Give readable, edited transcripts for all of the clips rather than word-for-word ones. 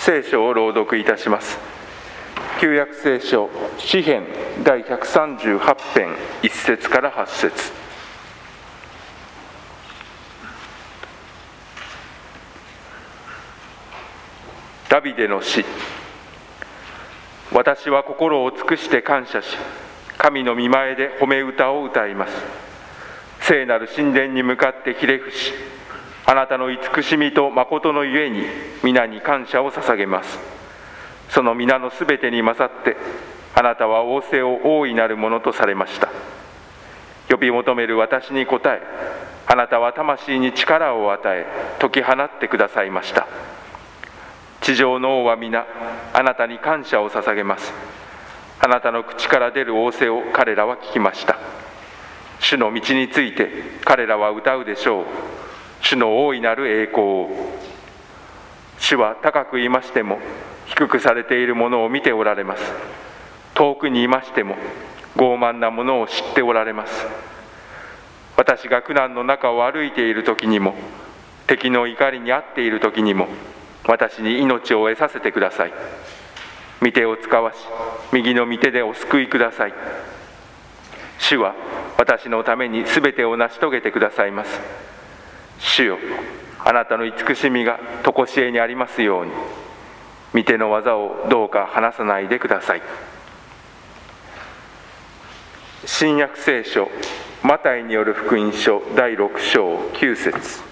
聖書を朗読いたします。旧約聖書詩編第138編1節から8節。ダビデの詩。私は心を尽くして感謝し、神の御前で褒め歌を歌います。聖なる神殿に向かってひれ伏し、あなたの慈しみと誠のゆえに皆に感謝を捧げます。その皆のすべてに勝って、あなたは仰せを大いなるものとされました。呼び求める私に応え、あなたは魂に力を与え、解き放ってくださいました。地上の王は皆、あなたに感謝を捧げます。あなたの口から出る仰せを彼らは聞きました。主の道について彼らは歌うでしょう。主の大いなる栄光を。主は高くいましても、低くされているものを見ておられます。遠くにいましても、傲慢なものを知っておられます。私が苦難の中を歩いている時にも、敵の怒りに遭っている時にも、私に命を得させてください。御手を使わし、右の御手でお救いください。主は私のためにすべてを成し遂げてくださいます。主よ、あなたの慈しみが常しえにありますように、御手の技をどうか離さないでください。新約聖書マタイによる福音書第6章9節。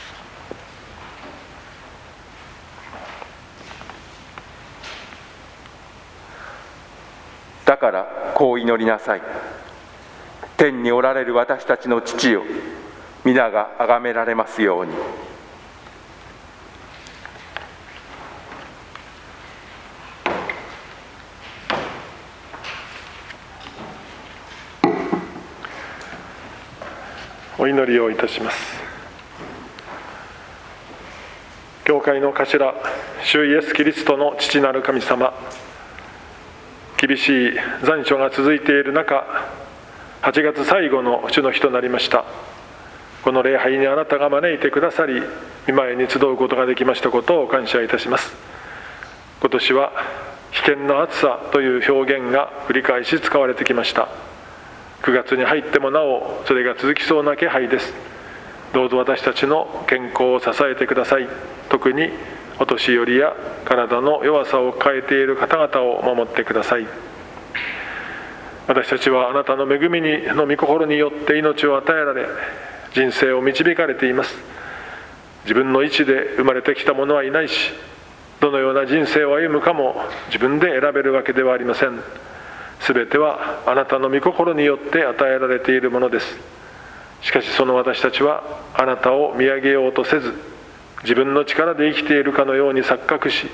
だからこう祈りなさい。天におられる私たちの父よ、皆が崇められますように。 お祈りをいたします。教会の頭、主イエス・キリストの父なる神様、厳しい残暑が続いている中、8月最後の主の日となりました。この礼拝にあなたが招いてくださり、御前に集うことができましたことを感謝いたします。今年は危険な暑さという表現が繰り返し使われてきました。9月に入ってもなおそれが続きそうな気配です。どうぞ私たちの健康を支えてください。特にお年寄りや体の弱さを抱えている方々を守ってください。私たちはあなたの恵みの御心によって命を与えられ、人生を導かれています。自分の意志で生まれてきた者はいないし、どのような人生を歩むかも自分で選べるわけではありません。すべてはあなたの御心によって与えられているものです。しかしその私たちはあなたを見上げようとせず、自分の力で生きているかのように錯覚し、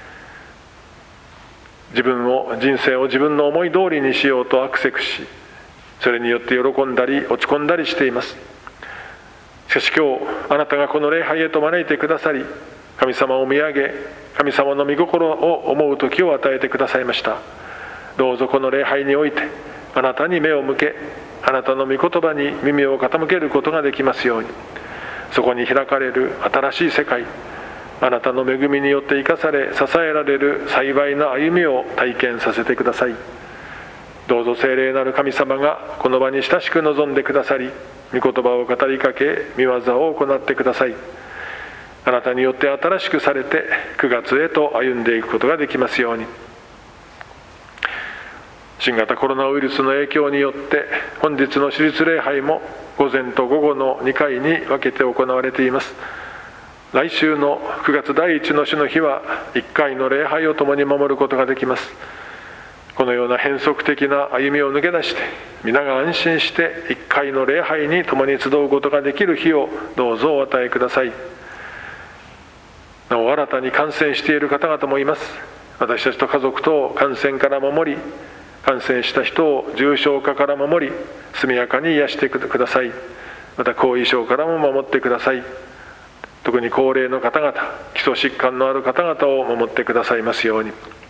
人生を自分の思い通りにしようとアクセクし、それによって喜んだり落ち込んだりしています。しかし今日あなたがこの礼拝へと招いてくださり、神様を見上げ、神様の御心を思う時を与えてくださいました。どうぞこの礼拝においてあなたに目を向け、あなたの御言葉に耳を傾けることができますように。そこに開かれる新しい世界、あなたの恵みによって生かされ支えられる幸いな歩みを体験させてください。どうぞ聖霊なる神様がこの場に親しく望んでくださり、御言葉を語りかけ、御業を行ってください。あなたによって新しくされて9月へと歩んでいくことができますように。新型コロナウイルスの影響によって本日の主日礼拝も午前と午後の2回に分けて行われています。来週の9月第1の主の日は1回の礼拝を共に守ることができます。このような変則的な歩みを抜け出して、皆が安心して1回の礼拝に共に集うことができる日をどうぞお与えください。なお新たに感染している方々もいます。私たちと家族と感染から守り、感染した人を重症化から守り、速やかに癒してください。また後遺症からも守ってください。特に高齢の方々、基礎疾患のある方々を守ってくださいますように。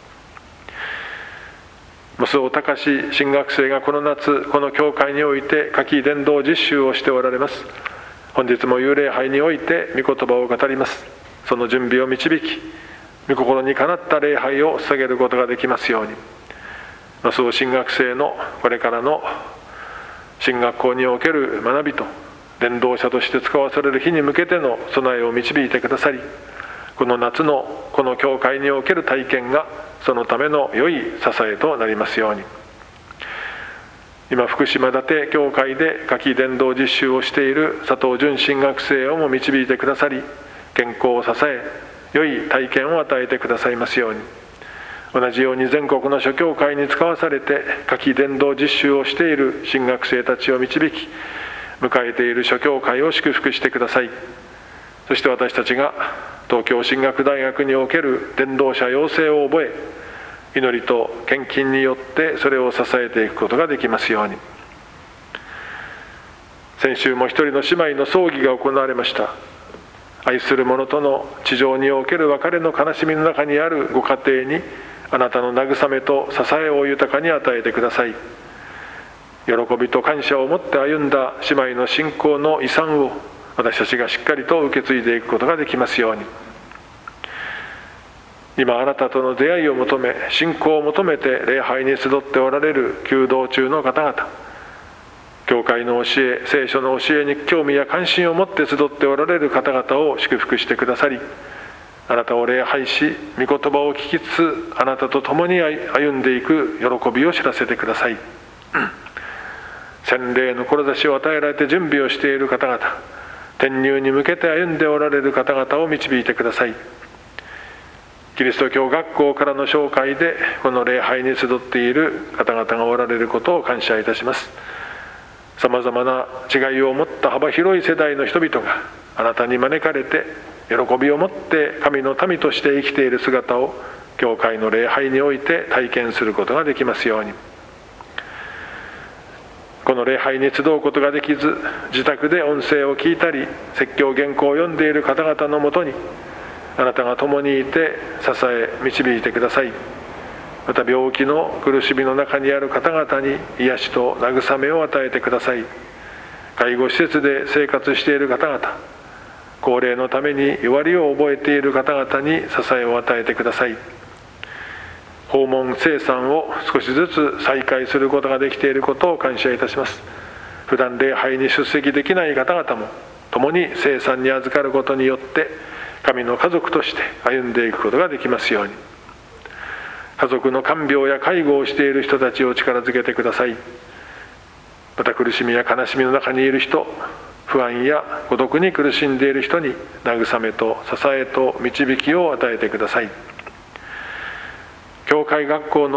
増尾隆新学生がこの夏、この教会において夏季伝道実習をしておられます。本日も幽霊杯において御言葉を語ります。その準備を導き、 御心にかなった礼拝を捧げることができますように、マスオ神学生のこれからの神学校における学びと伝道者として使わされる日に向けての備えを導いてくださり、この夏のこの教会における体験がそのための良い支えとなりますように。今福島舘教会で夏季伝道実習をしている佐藤純神学生をも導いてくださり、健康を支え良い体験を与えてくださいますように。同じように全国の諸教会に使わされて夏季伝道実習をしている神学生たちを導き、迎えている諸教会を祝福してください。そして私たちが東京神学大学における伝道者養成を覚え、祈りと献金によってそれを支えていくことができますように。先週も一人の姉妹の葬儀が行われました。愛する者との地上における別れの悲しみの中にあるご家庭に、あなたの慰めと支えを豊かに与えてください。喜びと感謝を持って歩んだ姉妹の信仰の遺産を私たちがしっかりと受け継いでいくことができますように。今あなたとの出会いを求め、信仰を求めて礼拝に集っておられる求道中の方々、教会の教え、聖書の教えに興味や関心を持って集っておられる方々を祝福してくださり、あなたを礼拝し、御言葉を聞きつつあなたと共に歩んでいく喜びを知らせてください。洗礼の志を与えられて準備をしている方々、転入に向けて歩んでおられる方々を導いてください。キリスト教学校からの紹介でこの礼拝に集っている方々がおられることを感謝いたします。さまざまな違いを持った幅広い世代の人々があなたに招かれて喜びを持って神の民として生きている姿を教会の礼拝において体験することができますように。この礼拝に集うことができず、自宅で音声を聞いたり説教原稿を読んでいる方々のもとにあなたが共にいて支え導いてください。また病気の苦しみの中にある方々に癒しと慰めを与えてください。介護施設で生活している方々、高齢のために弱りを覚えている方々に支えを与えてください。訪問生産を少しずつ再開することができていることを感謝いたします。普段礼拝に出席できない方々も共に生産に預かることによって神の家族として歩んでいくことができますように。家族の看病や介護をしている人たちを力づけてください。また苦しみや悲しみの中にいる人、不安や孤独に苦しんでいる人に慰めと支えと導きを与えてください。教会学校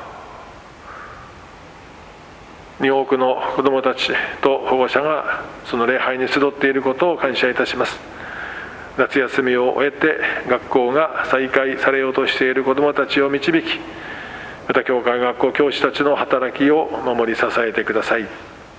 に多くの子どもたちと保護者がその礼拝に集っていることを感謝いたします。夏休みを終えて学校が再開されようとしている子どもたちを導き、また教会学校教師たちの働きを守り支えてください。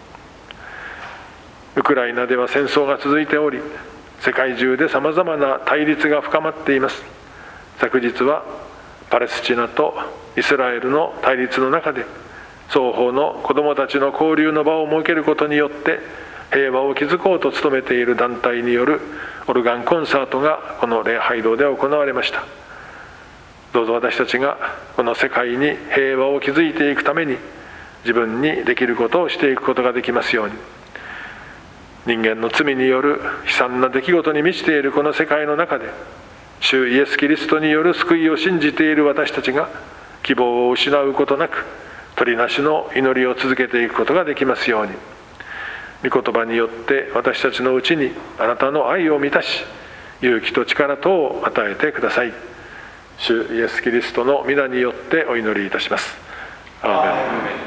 ウクライナでは戦争が続いており、世界中でさまざまな対立が深まっています。昨日はパレスチナとイスラエルの対立の中で双方の子どもたちの交流の場を設けることによって平和を築こうと努めている団体によるオルガンコンサートがこの礼拝堂で行われました。どうぞ私たちがこの世界に平和を築いていくために自分にできることをしていくことができますように。人間の罪による悲惨な出来事に満ちているこの世界の中で、主イエス・キリストによる救いを信じている私たちが希望を失うことなく取りなしの祈りを続けていくことができますように。御言葉によって私たちのうちにあなたの愛を満たし、勇気と力とを与えてください。主イエス・キリストの皆によってお祈りいたします。アーメン。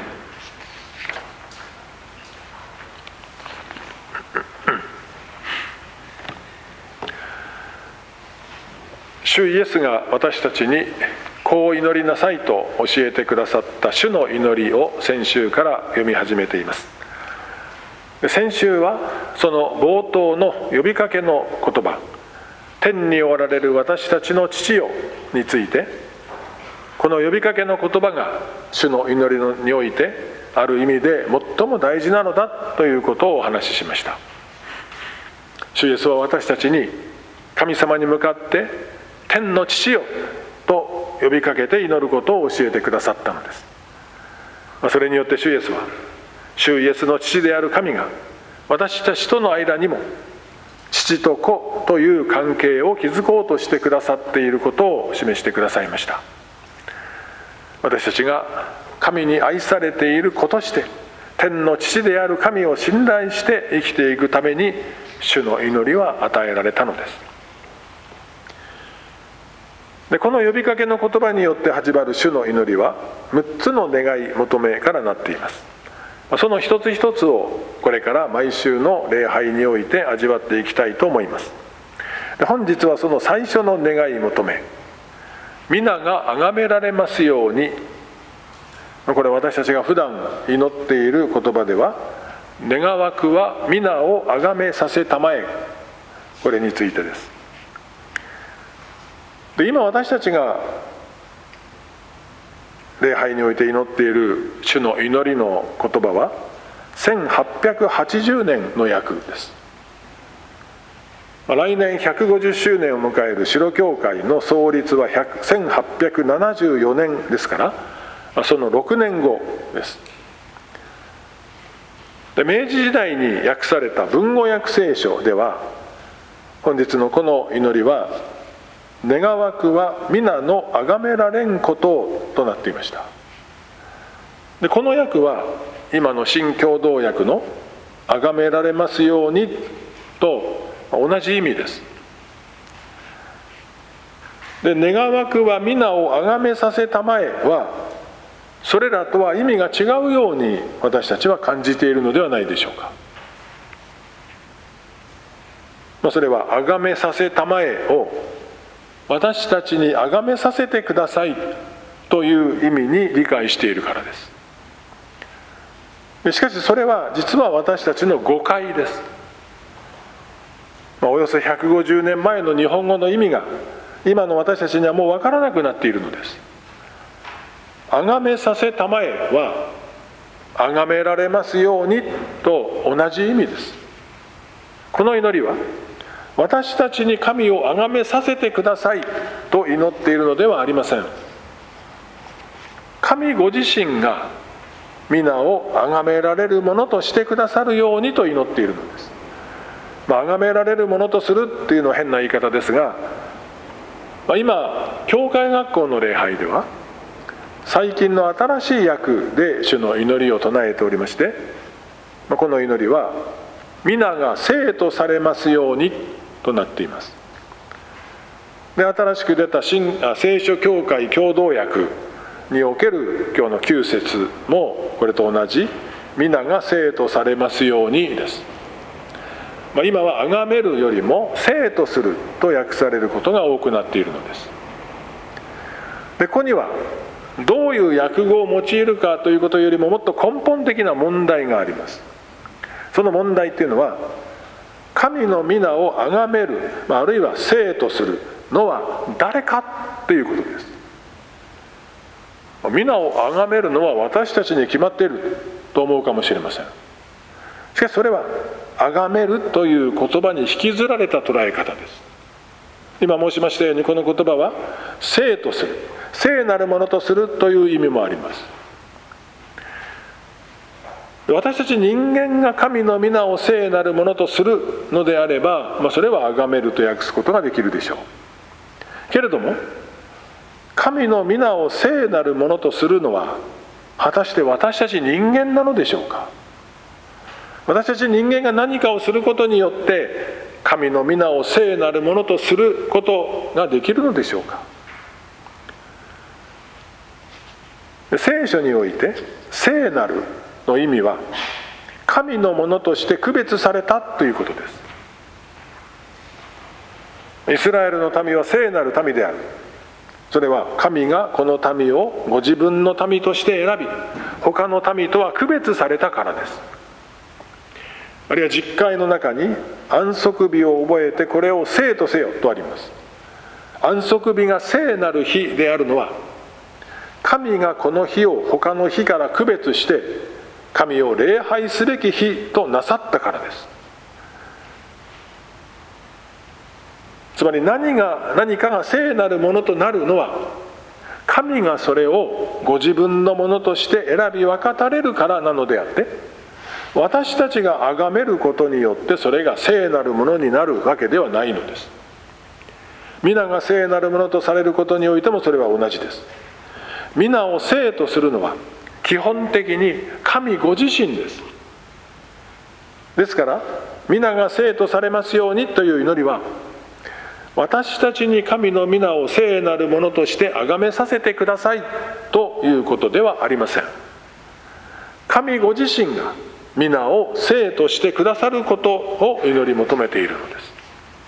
主イエスが私たちにこう祈りなさいと教えてくださった主の祈りを先週から読み始めています。先週はその冒頭の呼びかけの言葉、天におられる私たちの父よについて、この呼びかけの言葉が主の祈りにおいてある意味で最も大事なのだということをお話ししました。主イエスは私たちに神様に向かって天の父よと呼びかけて祈ることを教えてくださったのです。それによって主イエスは、主イエスの父である神が私たちとの間にも父と子という関係を築こうとしてくださっていることを示してくださいました。私たちが神に愛されている子として天の父である神を信頼して生きていくために主の祈りは与えられたのです。でこの呼びかけの言葉によって始まる主の祈りは6つの願い求めからなっています。その一つ一つをこれから毎週の礼拝において味わっていきたいと思います。で本日はその最初の願い求め、皆が崇められますように、これ私たちが普段祈っている言葉では、願わくは皆を崇めさせたまえ、これについてです。で今私たちが礼拝において祈っている主の祈りの言葉は1880年の訳です。来年150周年を迎える白教会の創立は1874年ですから、その6年後です。で明治時代に訳された文語訳聖書では、本日のこの祈りは願わくは皆の崇められんこととなっていました。でこの訳は今の新共同訳の崇められますようにと同じ意味です。で願わくは皆を崇めさせたまえは、それらとは意味が違うように私たちは感じているのではないでしょうか。それは崇めさせたまえを私たちに崇めさせてくださいという意味に理解しているからです。しかしそれは実は私たちの誤解です。およそ150年前の日本語の意味が今の私たちにはもう分からなくなっているのです。崇めさせたまえは崇められますようにと同じ意味です。この祈りは私たちに神を崇めさせてくださいと祈っているのではありません。神ご自身が皆を崇められるものとしてくださるようにと祈っているのです。崇められるものとするっていうのは変な言い方ですが、今教会学校の礼拝では最近の新しい訳で主の祈りを唱えておりまして、この祈りは皆が聖とされますようにとなっています。で新しく出た聖書教会共同訳における今日の9節もこれと同じ皆が聖とされますようにです。今は崇めるよりも聖とすると訳されることが多くなっているのです。でここにはどういう訳語を用いるかということよりももっと根本的な問題があります。その問題というのは、神の皆を崇める、あるいは聖とするのは誰かということです。皆を崇めるのは私たちに決まっていると思うかもしれません。しかしそれは崇めるという言葉に引きずられた捉え方です。今申しましたようにこの言葉は聖とする、聖なるものとするという意味もあります。私たち人間が神の皆を聖なるものとするのであれば、それは崇めると訳すことができるでしょう。けれども神の皆を聖なるものとするのは果たして私たち人間なのでしょうか。私たち人間が何かをすることによって神の皆を聖なるものとすることができるのでしょうか。聖書において聖なるの意味は神のものとして区別されたということです。イスラエルの民は聖なる民である。それは神がこの民をご自分の民として選び、他の民とは区別されたからです。あるいは十誡の中に安息日を覚えてこれを聖とせよとあります。安息日が聖なる日であるのは、神がこの日を他の日から区別して神を礼拝すべき日となさったからです。 つまり何かが聖なるものとなるのは、神がそれをご自分のものとして選び分かたれるからなのであって、私たちが崇めることによってそれが聖なるものになるわけではないのです。皆が聖なるものとされることにおいてもそれは同じです。皆を聖とするのは基本的に神ご自身です。ですから皆が聖とされますようにという祈りは、私たちに神の皆を聖なるものとして崇めさせてくださいということではありません。神ご自身が皆を聖としてくださることを祈り求めているのです。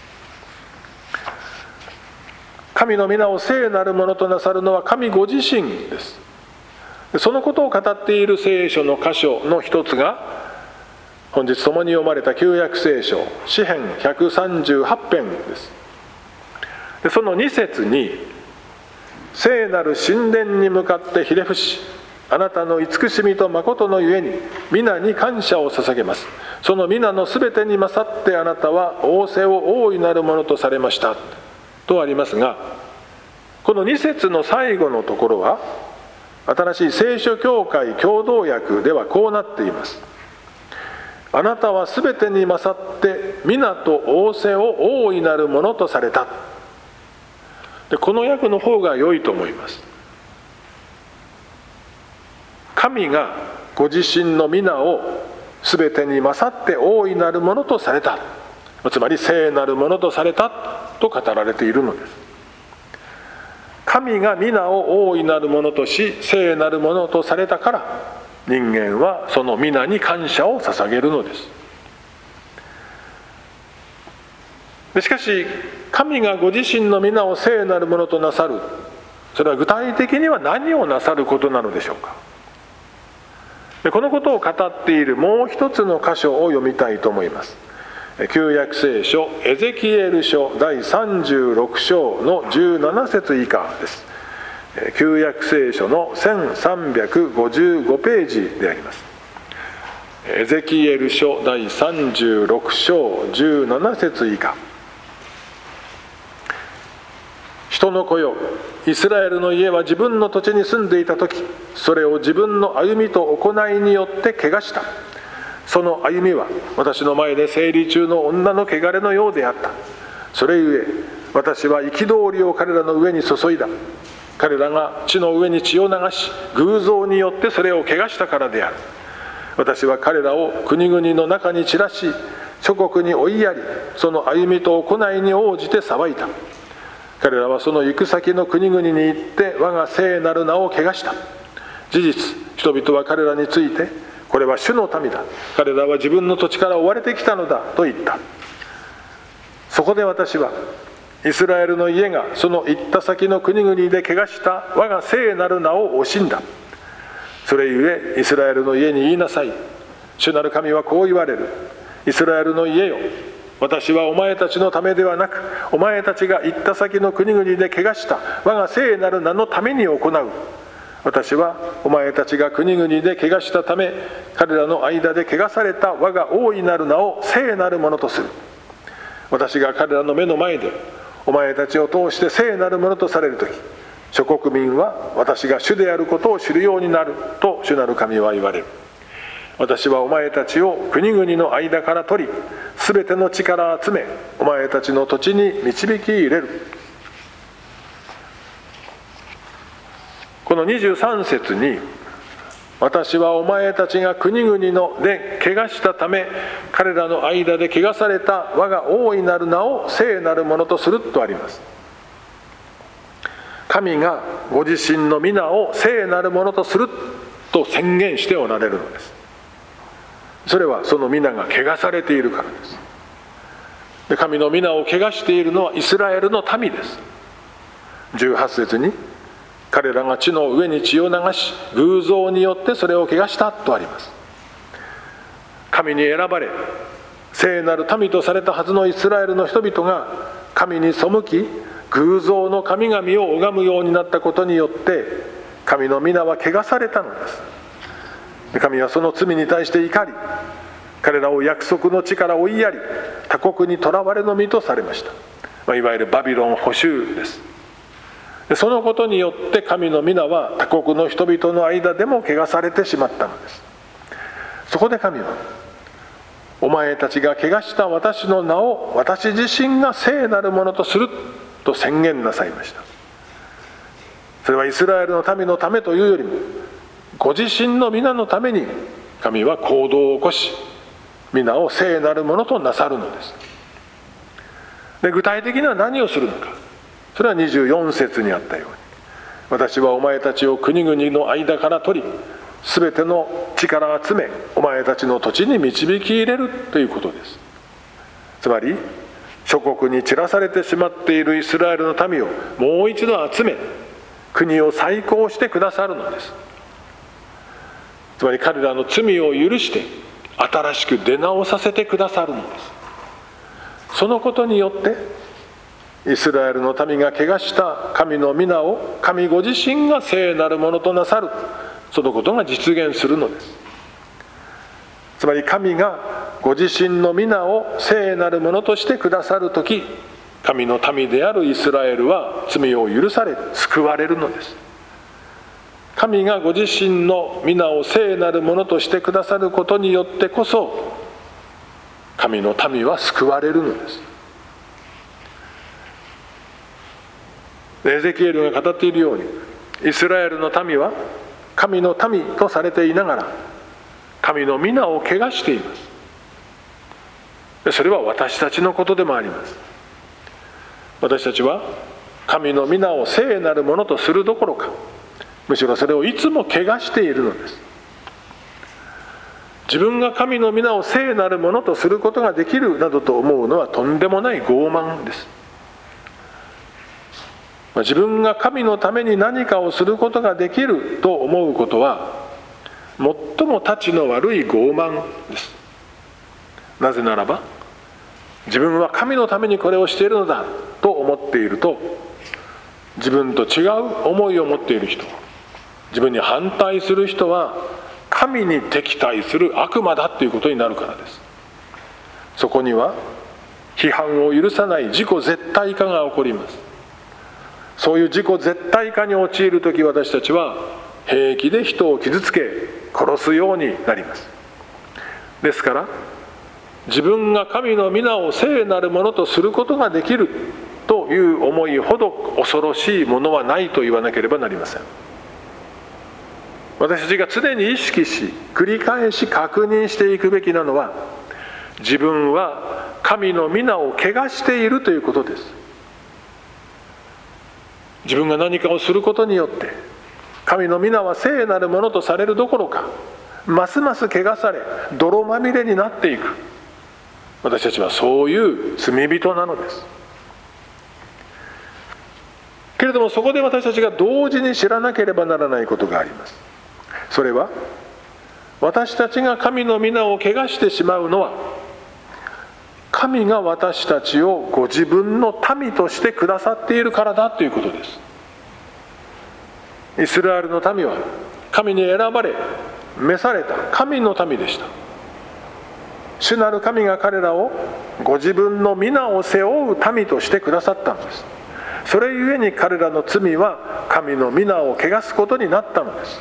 神の皆を聖なるものとなさるのは神ご自身です。そのことを語っている聖書の箇所の一つが、本日共に読まれた旧約聖書詩編138編です。でその2節に、聖なる神殿に向かってひれ伏し、あなたの慈しみと誠のゆえに皆に感謝を捧げます。その皆のすべてに勝ってあなたは仰せを大いなるものとされましたとありますが、この2節の最後のところは新しい聖書教会共同訳ではこうなっています。あなたはすべてに勝って皆と仰せを大いなるものとされた。でこの訳の方が良いと思います。神がご自身の皆をすべてに勝って大いなるものとされた、つまり聖なるものとされたと語られているのです。神が皆を大いなるものとし聖なるものとされたから、人間はその皆に感謝を捧げるのです。しかし神がご自身の皆を聖なるものとなさる、それは具体的には何をなさることなのでしょうか。このことを語っているもう一つの箇所を読みたいと思います。旧約聖書エゼキエル書第36章の17節以下です。旧約聖書の1355ページであります。エゼキエル書第36章17節以下。人の子よ、イスラエルの家は自分の土地に住んでいた時、それを自分の歩みと行いによって汚した。その歩みは私の前で生理中の女の汚れのようであった。それゆえ私は憤りを彼らの上に注いだ。彼らが地の上に血を流し、偶像によってそれを汚したからである。私は彼らを国々の中に散らし、諸国に追いやり、その歩みと行いに応じて裁いた。彼らはその行く先の国々に行って我が聖なる名を汚した。事実、人々は彼らについて、これは主の民だ、彼らは自分の土地から追われてきたのだと言った。そこで私はイスラエルの家がその行った先の国々で汚した我が聖なる名を惜しんだ。それゆえイスラエルの家に言いなさい。主なる神はこう言われる。イスラエルの家よ、私はお前たちのためではなく、お前たちが行った先の国々で汚した我が聖なる名のために行う。私はお前たちが国々で汚したため、彼らの間で汚された我が大いなる名を聖なるものとする。私が彼らの目の前でお前たちを通して聖なるものとされるとき、諸国民は私が主であることを知るようになると主なる神は言われる。私はお前たちを国々の間から取り、すべての地から集め、お前たちの土地に導き入れる。この23節に、私はお前たちが国々ので汚したため、彼らの間で汚された我が大いなる名を聖なるものとするとあります。神がご自身の皆を聖なるものとすると宣言しておられるのです。それはその皆が汚されているからです。で、神の皆を汚しているのはイスラエルの民です。18節に、彼らが地の上に血を流し、偶像によってそれを汚したとあります。神に選ばれ、聖なる民とされたはずのイスラエルの人々が神に背き、偶像の神々を拝むようになったことによって、神の皆は汚されたのです。神はその罪に対して怒り、彼らを約束の地から追いやり、他国に囚われの身とされました。 いわゆるバビロン捕囚です。そのことによって神の皆は他国の人々の間でも汚されてしまったのです。そこで神は、お前たちが汚した私の名を私自身が聖なるものとすると宣言なさいました。それはイスラエルの民のためというよりも、ご自身の皆のために神は行動を起こし、皆を聖なるものとなさるのです。で、具体的には何をするのか。それは24節にあったように、私はお前たちを国々の間から取り、すべての地から集め、お前たちの土地に導き入れるということです。つまり、諸国に散らされてしまっているイスラエルの民をもう一度集め、国を再興してくださるのです。つまり彼らの罪を許して新しく出直させてくださるのです。そのことによってイスラエルの民が汚した神の皆を神ご自身が聖なるものとなさる、そのことが実現するのです。つまり神がご自身の皆を聖なるものとしてくださるとき、神の民であるイスラエルは罪を許され救われるのです。神がご自身の皆を聖なるものとしてくださることによってこそ、神の民は救われるのです。エゼキエルが語っているように、イスラエルの民は神の民とされていながら神の皆を汚しています。それは私たちのことでもあります。私たちは神の皆を聖なるものとするどころか、むしろそれをいつも汚しているのです。自分が神の皆を聖なるものとすることができるなどと思うのはとんでもない傲慢です。自分が神のために何かをすることができると思うことは最もたちの悪い傲慢です。なぜならば、自分は神のためにこれをしているのだと思っていると、自分と違う思いを持っている人、自分に反対する人は神に敵対する悪魔だということになるからです。そこには批判を許さない自己絶対化が起こります。そういう自己絶対化に陥るとき、私たちは平気で人を傷つけ殺すようになります。ですから自分が神の皆を聖なるものとすることができるという思いほど恐ろしいものはないと言わなければなりません。私たちが常に意識し繰り返し確認していくべきなのは、自分は神の皆を汚しているということです。自分が何かをすることによって神の皆は聖なるものとされるどころか、ますます汚され泥まみれになっていく。私たちはそういう罪人なのです。けれどもそこで私たちが同時に知らなければならないことがあります。それは、私たちが神の皆を汚してしまうのは、神が私たちをご自分の民としてくださっているからだということです。イスラエルの民は神に選ばれ召された神の民でした。主なる神が彼らをご自分の皆を背負う民としてくださったのです。それゆえに彼らの罪は神の皆を汚すことになったのです。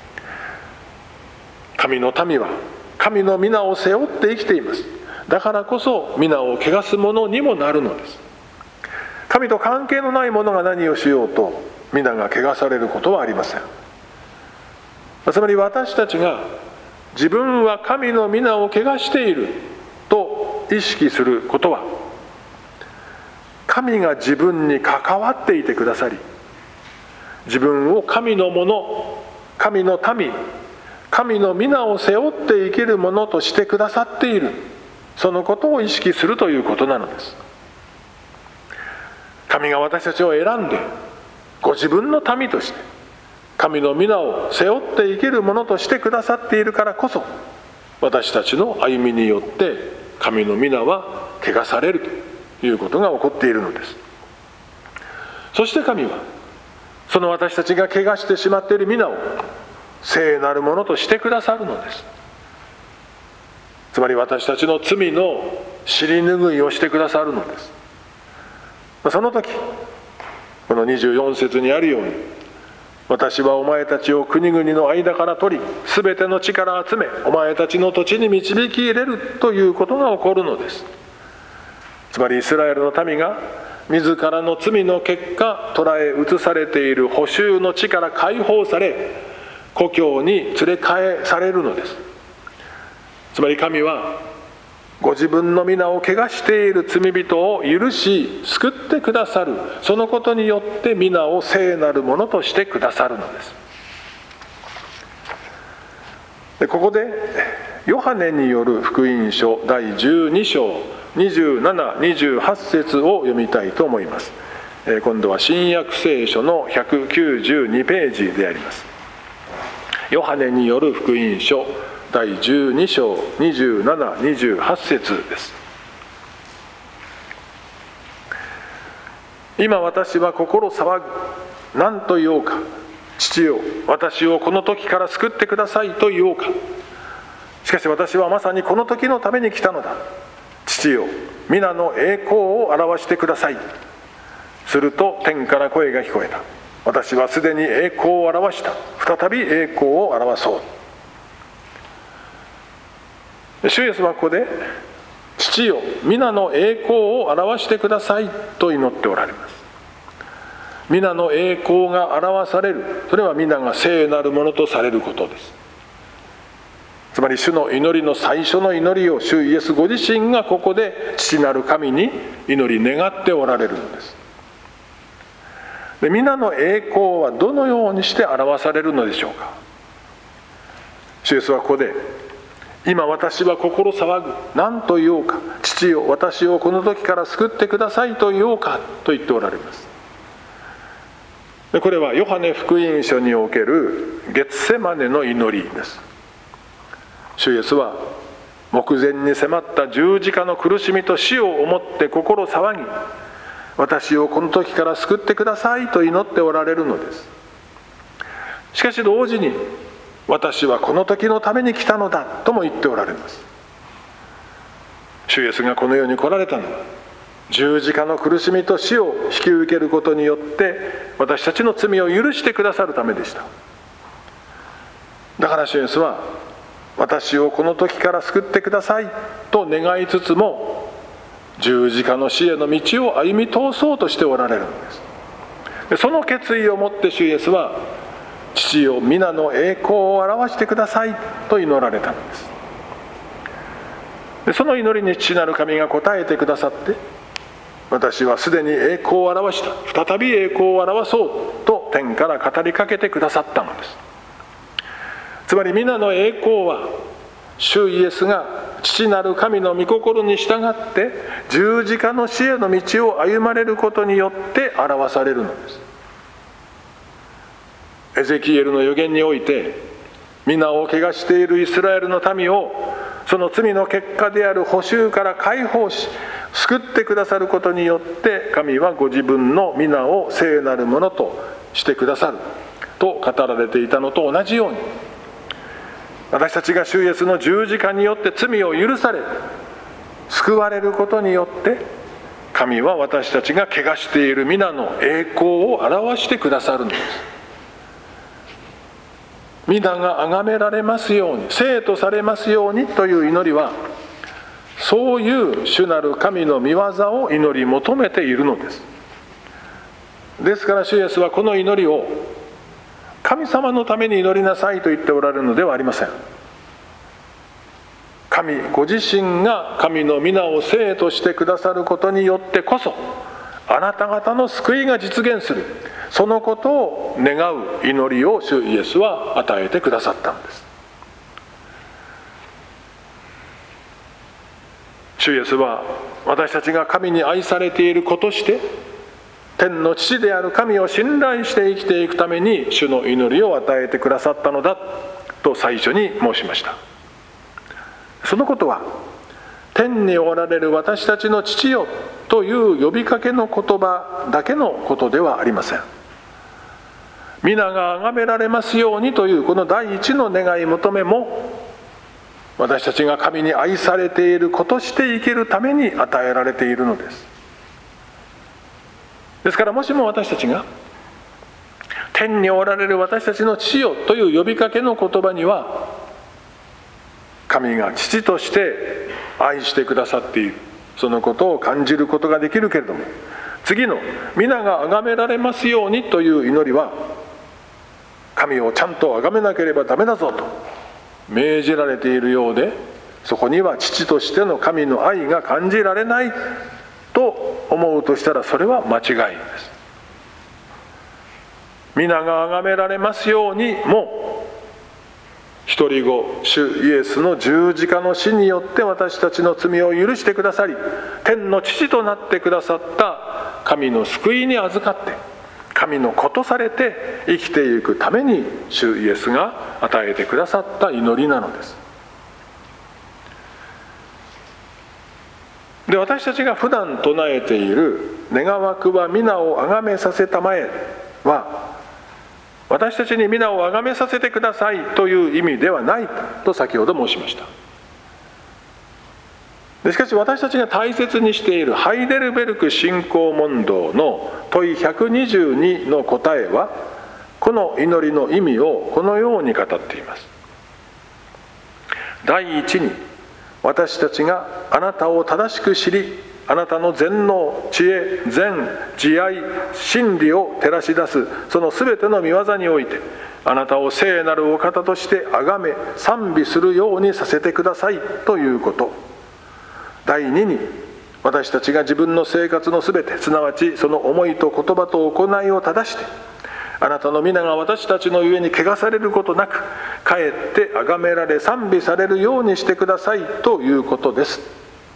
神の民は神の皆を背負って生きています。だからこそ皆を汚すものにもなるのです。神と関係のない者が何をしようと皆が汚されることはありません。つまり私たちが自分は神の皆を汚していると意識することは、神が自分に関わっていてくださり、自分を神のもの、神の民、神の皆を背負って生きるものとしてくださっている、そのことを意識するということなのです。神が私たちを選んでご自分の民として神の皆を背負って生きるものとしてくださっているからこそ、私たちの歩みによって神の皆は汚されるということが起こっているのです。そして神はその私たちが汚してしまっている皆を聖なるものとしてくださるのです。つまり私たちの罪の尻拭いをしてくださるのです。 その時、この24節にあるように、私はお前たちを国々の間から取り、すべての地から集め、お前たちの土地に導き入れるということが起こるのです。つまりイスラエルの民が自らの罪の結果、捕らえ移されている捕囚の地から解放され、故郷に連れ返されるのです。つまり神はご自分の皆を汚している罪人を許し救ってくださる、そのことによって皆を聖なるものとしてくださるのです。でここでヨハネによる福音書第12章27、28節を読みたいと思います。今度は新約聖書の192ページであります。ヨハネによる福音書第12章27、28節です。今私は心騒ぐ。何と言おうか。父よ、私をこの時から救ってくださいと言おうか。しかし私はまさにこの時のために来たのだ。父よ、皆の栄光を表してください。すると天から声が聞こえた。私はすでに栄光を表した。再び栄光を表そう。主イエスはここで、父よ、皆の栄光を表してくださいと祈っておられます。皆の栄光が表される、それは皆が聖なるものとされることです。つまり主の祈りの最初の祈りを主イエスご自身がここで父なる神に祈り願っておられるのです。で、皆の栄光はどのようにして表されるのでしょうか。主イエスはここで、今私は心騒ぐ。何と言おうか。父よ、私をこの時から救ってくださいと言おうかと言っておられます。でこれはヨハネ福音書におけるゲツセマネの祈りです。主イエスは目前に迫った十字架の苦しみと死を思って心騒ぎ、私をこの時から救ってくださいと祈っておられるのです。しかし同時に、私はこの時のために来たのだとも言っておられます。主イエスがこの世に来られたのは、十字架の苦しみと死を引き受けることによって私たちの罪を許してくださるためでした。だから主イエスは、私をこの時から救ってくださいと願いつつも、十字架の死への道を歩み通そうとしておられるのです。でその決意をもって主イエスは、父よ、皆の栄光を表してくださいと祈られたのです。でその祈りに父なる神が応えてくださって、私はすでに栄光を表した。再び栄光を表そうと天から語りかけてくださったのです。つまり皆の栄光は、主イエスが父なる神の御心に従って十字架の死への道を歩まれることによって表されるのです。エゼキエルの預言において、皆を汚しているイスラエルの民をその罪の結果である捕囚から解放し、救ってくださることによって神はご自分の皆を聖なるものとしてくださると語られていたのと同じように、私たちが主イエスの十字架によって罪を許され救われることによって、神は私たちが汚している皆の栄光を表してくださるのです。皆が崇められますように、聖とされますようにという祈りは、そういう主なる神の御業を祈り求めているのです。ですから主イエスはこの祈りを神様のために祈りなさいと言っておられるのではありません。神ご自身が神の皆を聖としてくださることによってこそ、あなた方の救いが実現する、そのことを願う祈りを主イエスは与えてくださったのです。主イエスは私たちが神に愛されている子として、天の父である神を信頼して生きていくために主の祈りを与えてくださったのだと最初に申しました。そのことは、天におられる私たちの父よという呼びかけの言葉だけのことではありません。皆が崇められますようにというこの第一の願い求めも、私たちが神に愛されている子として生きるために与えられているのです。 ですから、もしも私たちが天におられる私たちの父よという呼びかけの言葉には、神が父として愛してくださっている、そのことを感じることができるけれども、次の皆が崇められますようにという祈りは、神をちゃんと崇めなければダメだぞと命じられているようで、そこには父としての神の愛が感じられないと思うとしたら、それは間違いです。皆が崇められますようにも、独り子主イエスの十字架の死によって私たちの罪を許してくださり、天の父となってくださった神の救いに預かって、神の子とされて生きていくために主イエスが与えてくださった祈りなのです。で、私たちが普段唱えている願わくは皆を崇めさせたまえは、私たちに皆を崇めさせてくださいという意味ではないと先ほど申しました。でしかし、私たちが大切にしているハイデルベルク信仰問答の問い122の答えは、この祈りの意味をこのように語っています。第一に、私たちがあなたを正しく知り、あなたの全能、知恵、善、慈愛、真理を照らし出すそのすべての御業において、あなたを聖なるお方として崇め賛美するようにさせてくださいということ。第二に、私たちが自分の生活のすべて、すなわちその思いと言葉と行いを正して、あなたの皆が私たちのゆえに汚されることなく、かえって崇められ賛美されるようにしてくださいということです。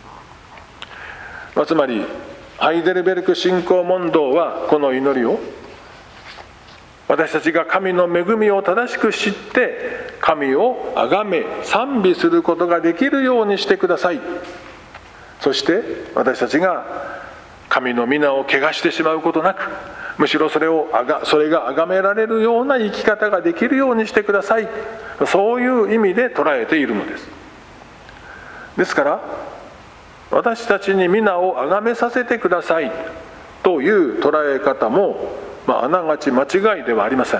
つまり、ハイデルベルク信仰問答はこの祈りを、私たちが神の恵みを正しく知って神を崇め賛美することができるようにしてください。そして私たちが神の皆を汚してしまうことなく、むしろそれが崇められるような生き方ができるようにしてください。そういう意味で捉えているのです。ですから、私たちに皆を崇めさせてくださいという捉え方も、あながち間違いではありません。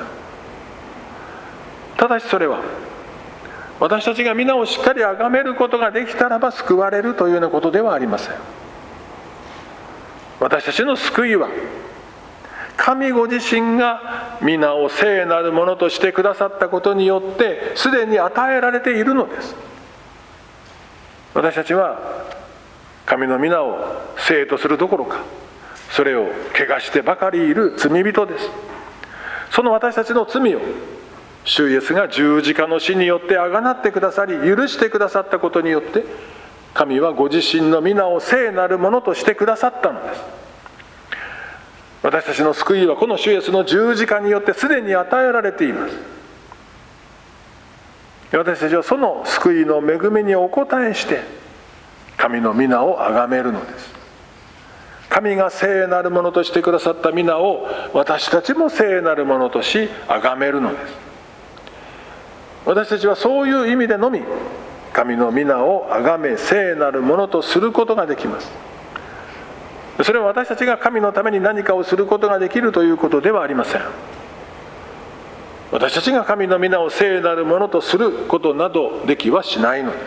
ただし、それは私たちが皆をしっかり崇めることができたらば救われるというようなことではありません。私たちの救いは、神ご自身が皆を聖なるものとしてくださったことによってすでに与えられているのです。私たちは神の皆を聖とするどころか、それを汚してばかりいる罪人です。その私たちの罪を主イエスが十字架の死によってあがなってくださり、許してくださったことによって、神はご自身の皆を聖なるものとしてくださったのです。私たちの救いはこの主イエスの十字架によってすでに与えられています。私たちはその救いの恵みにお応えして神の皆を崇めるのです。神が聖なるものとしてくださった皆を私たちも聖なるものとし崇めるのです。私たちはそういう意味でのみ神の皆を崇め聖なるものとすることができます。それは私たちが神のために何かをすることができるということではありません。私たちが神の皆を聖なるものとすることなどできはしないのです。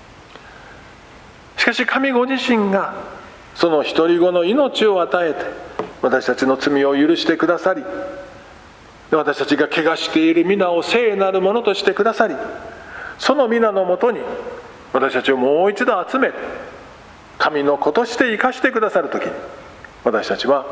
しかし神ご自身がその独り子の命を与えて私たちの罪を許してくださり、私たちが汚している皆を聖なるものとしてくださり、その皆のもとに私たちをもう一度集めて神の子として生かしてくださるときに、私たちは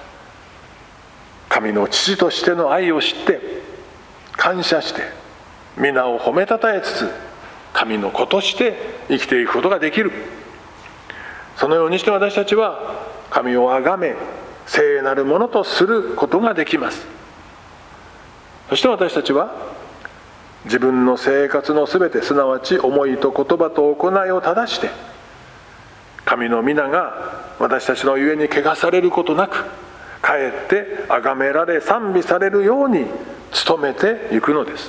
神の父としての愛を知って感謝して皆を褒めたたえつつ神の子として生きていくことができる。そのようにして私たちは神を崇め聖なるものとすることができます。そして私たちは自分の生活のすべて、すなわち思いと言葉と行いを正して神の皆が私たちのゆえに汚されることなく、かえって崇められ賛美されるように努めていくのです。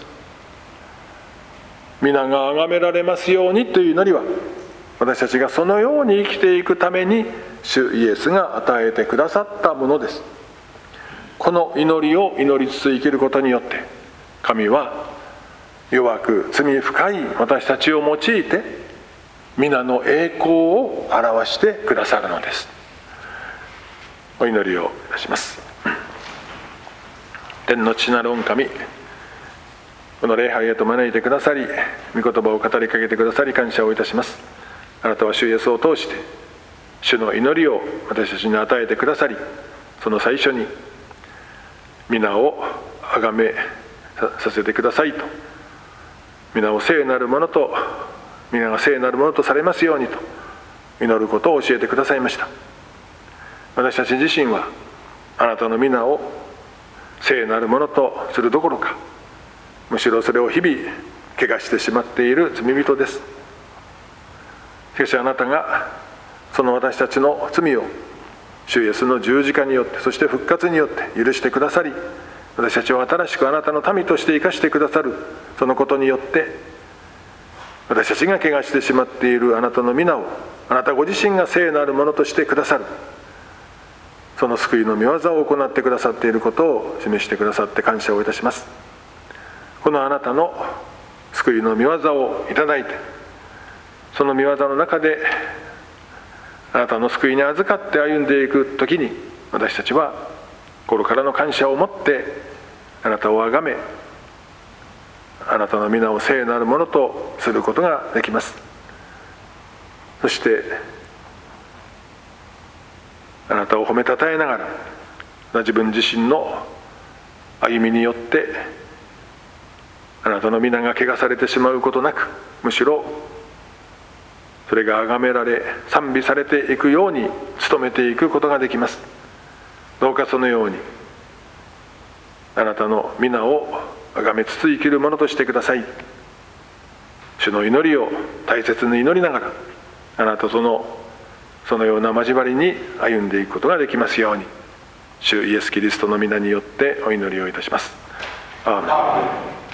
皆が崇められますようにという祈りは、私たちがそのように生きていくために主イエスが与えてくださったものです。この祈りを祈りつつ生きることによって、神は弱く罪深い私たちを用いて皆の栄光を表してくださるのです。お祈りをいたします。天の父なる御神、この礼拝へと招いてくださり、御言葉を語りかけてくださり感謝をいたします。あなたは主イエスを通して主の祈りを私たちに与えてくださり、その最初に皆を崇めさせてくださいと、皆を聖なるものと、皆が聖なるものとされますようにと祈ることを教えてくださいました。私たち自身はあなたの皆を聖なるものとするどころか、むしろそれを日々汚してしまっている罪人です。しかしあなたがその私たちの罪を主イエスの十字架によって、そして復活によって許してくださり、私たちを新しくあなたの民として生かしてくださる、そのことによって私たちが汚してしまっているあなたの皆をあなたご自身が聖なるものとしてくださる、その救いの御業を行ってくださっていることを示してくださって感謝をいたします。このあなたの救いの御業をいただいて、その御業の中であなたの救いに預かって歩んでいくときに、私たちは心からの感謝を持ってあなたを崇め、あなたの皆を聖なるものとすることができます。そしてあなたを褒めたたえながら、自分自身の歩みによってあなたの皆が汚されてしまうことなく、むしろそれが崇められ賛美されていくように努めていくことができます。どうかそのようにあなたの皆を崇めつつ生きるものとしてください。主の祈りを大切に祈りながら、あなたとのそのような交わりに歩んでいくことができますように、主イエス・キリストの皆によってお祈りをいたします。アーメン。